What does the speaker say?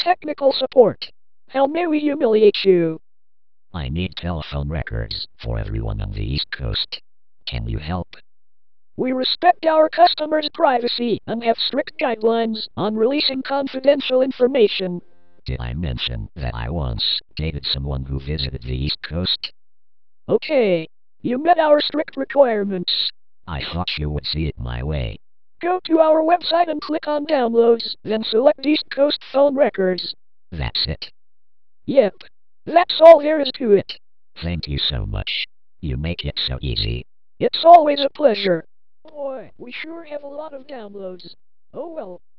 technical support. How may we humiliate you? I need telephone records for everyone on the East Coast. Can you help? We respect our customers' privacy and have strict guidelines on releasing confidential information. Did I mention that I once dated someone who visited the East Coast? Okay. You met our strict requirements. I thought you would see it my way. Go to our website and click on Downloads, then select East Coast phone records. That's it. Yep. That's all there is to it. Thank you so much. You make it so easy. It's always a pleasure. Boy, we sure have a lot of downloads. Oh well.